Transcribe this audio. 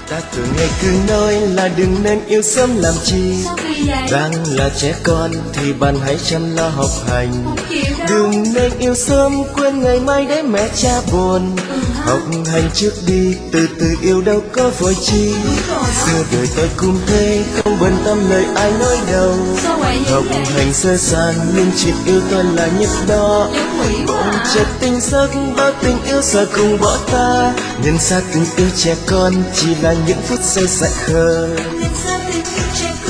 Ta thường ngày cứ nói là đừng nên yêu sớm làm chi. Sao kỳ vậy? Đang là trẻ con thì bạn hãy chăm lo học hành. Không chịu đâu. Đừng nên yêu sớm quên ngày mai để mẹ cha buồn. Học hành trước đi, từ từ yêu đâu có vội chi. Xưa đời tôi cũng thế, không bận tâm lời ai nói đâu. Sao vậy Học vậy? hành sơ sài nhưng chuyện yêu tôi là nhất đó. Em quỷ quá Bỗng à. chợt tình giấc bao tình yêu giờ cùng bỏ ta. Nhân xa tình yêu trẻ con chỉ là những phút giây dại khờ. Nên sao tình yêu trẻ